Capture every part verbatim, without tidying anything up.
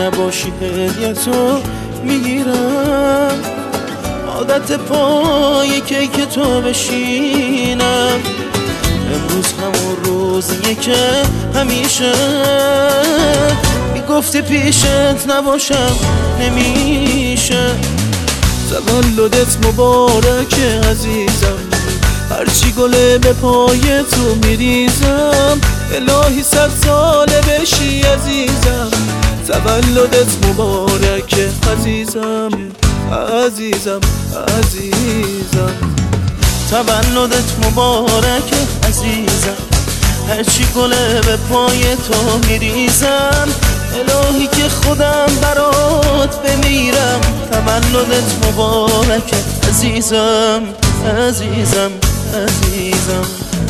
نباشی هدیتو میگیرم، عادت پای کیک تو بشینم. امروز همون روزیه که همیشه میگفتی پیشت نباشم نمیشه. تولدت مبارکه عزیزم، هرچی گله به پای تو میریزم. الهی صد ساله بشی عزیزم، تولدت مبارکه عزیزم عزیزم عزیزم. تولدت مبارکه عزیزم، هرچی گله به پای تو میریزم. الهی که خودم برات بمیرم، تولدت مبارکه عزیزم عزیزم عزیزم.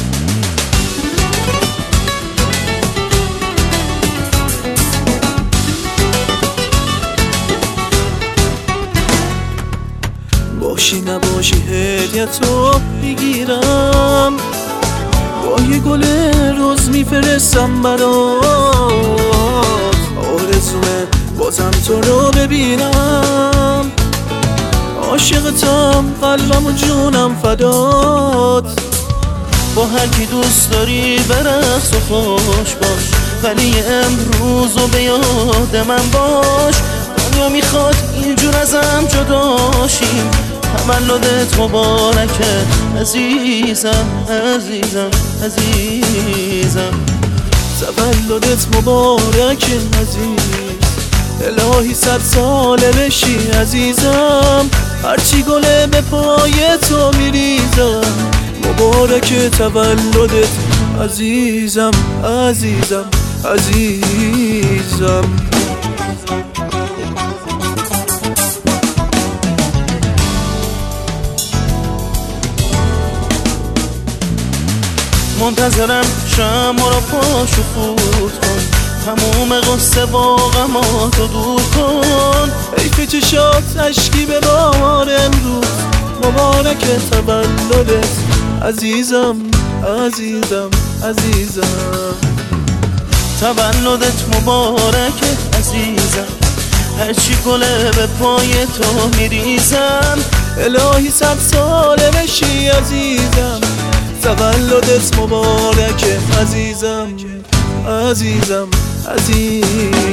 باشی نباشی هدیتو میگیرم، با یه گل روز میفرستم برات. آرزومه بازم تو رو ببینم، عاشقتم قلبم و جونم فدات. با هر کی دوست داری برقص و خوش باش، ولی امروز و به یاد من باش. دنیا میخواد اینجور ازم جداشیم، تولدت مبارکه عزیزم عزیزم عزیزم. تولدت مبارکه عزیز، الهی صد ساله بشی عزیزم. هرچی گله به پای تو میریزم، مبارکه تولدت عزیزم عزیزم عزیزم. منتظرم شمع رو پاشو فوت کن، تموم قصه با غماتو دور کن. حیف چشات اشکی به بار امروز، مبارکه تولدت عزیزم عزیزم عزیزم. تولدت مبارکه عزیزم، هرچی گله به پای تو میریزم. الهی صد ساله بشی عزیزم، تولدت مبارکه عزیزم عزیزم عزیزم.